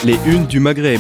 Les unes du Maghreb.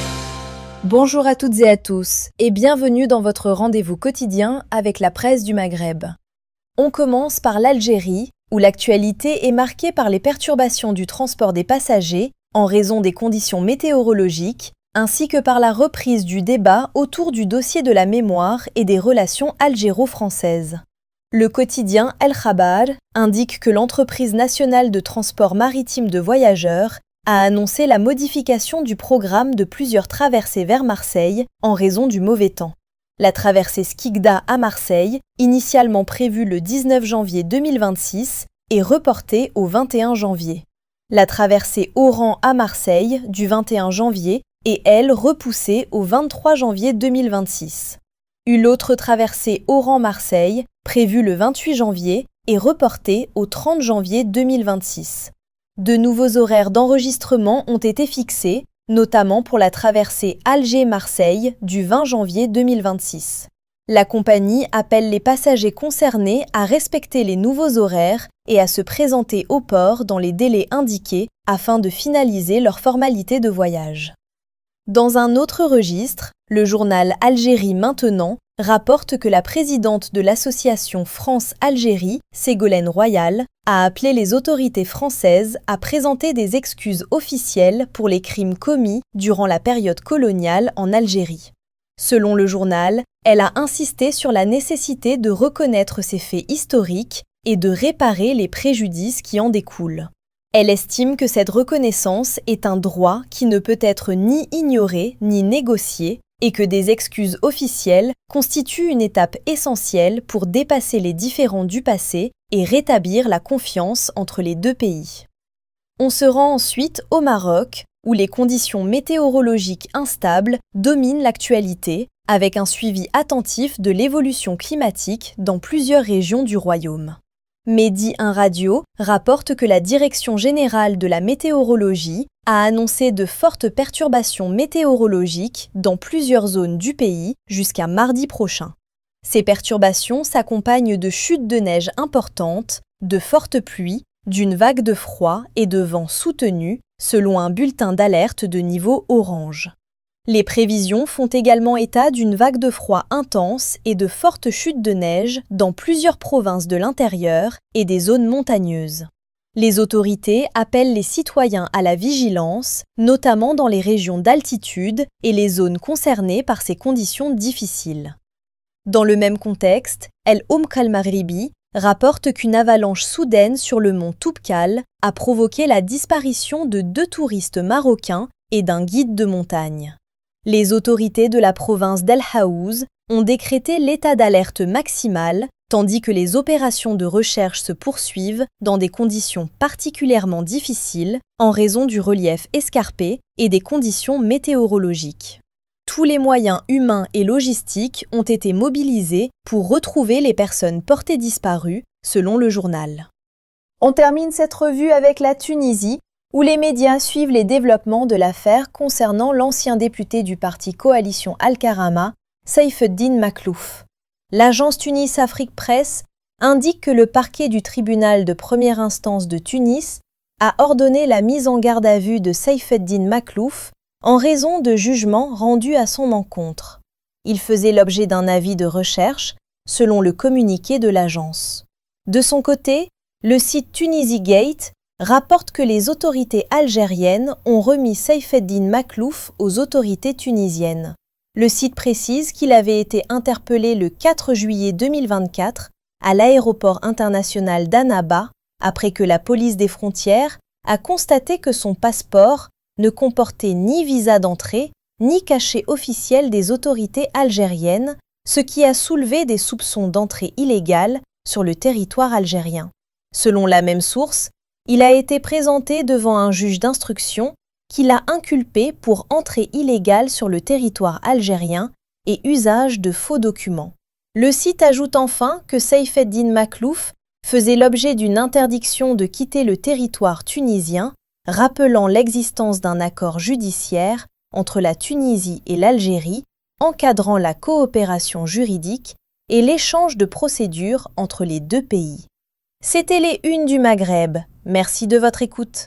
Bonjour à toutes et à tous et bienvenue dans votre rendez-vous quotidien avec la presse du Maghreb. On commence par l'Algérie, où l'actualité est marquée par les perturbations du transport des passagers en raison des conditions météorologiques, ainsi que par la reprise du débat autour du dossier de la mémoire et des relations algéro-françaises. Le quotidien El Khabar indique que l'entreprise nationale de transport maritime de voyageurs a annoncé la modification du programme de plusieurs traversées vers Marseille en raison du mauvais temps. La traversée Skikda à Marseille, initialement prévue le 19 janvier 2026, est reportée au 21 janvier. La traversée Oran à Marseille du 21 janvier est, elle, repoussée au 23 janvier 2026. Une autre traversée Oran-Marseille, prévue le 28 janvier, est reportée au 30 janvier 2026. De nouveaux horaires d'enregistrement ont été fixés, notamment pour la traversée Alger-Marseille du 20 janvier 2026. La compagnie appelle les passagers concernés à respecter les nouveaux horaires et à se présenter au port dans les délais indiqués afin de finaliser leurs formalités de voyage. Dans un autre registre, le journal Algérie Maintenant rapporte que la présidente de l'association France-Algérie, Ségolène Royal, a appelé les autorités françaises à présenter des excuses officielles pour les crimes commis durant la période coloniale en Algérie. Selon le journal, elle a insisté sur la nécessité de reconnaître ces faits historiques et de réparer les préjudices qui en découlent. Elle estime que cette reconnaissance est un droit qui ne peut être ni ignoré ni négocié et que des excuses officielles constituent une étape essentielle pour dépasser les différends du passé et rétablir la confiance entre les deux pays. On se rend ensuite au Maroc, où les conditions météorologiques instables dominent l'actualité, avec un suivi attentif de l'évolution climatique dans plusieurs régions du royaume. Mehdi 1 Radio rapporte que la Direction générale de la météorologie a annoncé de fortes perturbations météorologiques dans plusieurs zones du pays jusqu'à mardi prochain. Ces perturbations s'accompagnent de chutes de neige importantes, de fortes pluies, d'une vague de froid et de vents soutenus, selon un bulletin d'alerte de niveau orange. Les prévisions font également état d'une vague de froid intense et de fortes chutes de neige dans plusieurs provinces de l'intérieur et des zones montagneuses. Les autorités appellent les citoyens à la vigilance, notamment dans les régions d'altitude et les zones concernées par ces conditions difficiles. Dans le même contexte, El Al-Maghribi rapporte qu'une avalanche soudaine sur le mont Toubkal a provoqué la disparition de 2 touristes marocains et d'un guide de montagne. Les autorités de la province d'El Haouz ont décrété l'état d'alerte maximal, tandis que les opérations de recherche se poursuivent dans des conditions particulièrement difficiles en raison du relief escarpé et des conditions météorologiques. Tous les moyens humains et logistiques ont été mobilisés pour retrouver les personnes portées disparues, selon le journal. On termine cette revue avec la Tunisie, où les médias suivent les développements de l'affaire concernant l'ancien député du parti Coalition Al-Karama, Saïfeddine Makhlouf. L'agence Tunis Afrique Presse indique que le parquet du tribunal de première instance de Tunis a ordonné la mise en garde à vue de Saïfeddine Makhlouf en raison de jugements rendus à son encontre. Il faisait l'objet d'un avis de recherche, selon le communiqué de l'agence. De son côté, le site Tunisygate rapporte que les autorités algériennes ont remis Saïfeddine Makhlouf aux autorités tunisiennes. Le site précise qu'il avait été interpellé le 4 juillet 2024 à l'aéroport international d'Annaba après que la police des frontières a constaté que son passeport ne comportait ni visa d'entrée ni cachet officiel des autorités algériennes, ce qui a soulevé des soupçons d'entrée illégale sur le territoire algérien. Selon la même source, il a été présenté devant un juge d'instruction qui l'a inculpé pour entrée illégale sur le territoire algérien et usage de faux documents. Le site ajoute enfin que Saïfeddine Makhlouf faisait l'objet d'une interdiction de quitter le territoire tunisien, rappelant l'existence d'un accord judiciaire entre la Tunisie et l'Algérie encadrant la coopération juridique et l'échange de procédures entre les deux pays. C'était les unes du Maghreb. Merci de votre écoute.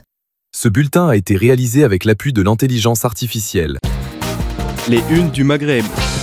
Ce bulletin a été réalisé avec l'appui de l'intelligence artificielle. Les unes du Maghreb.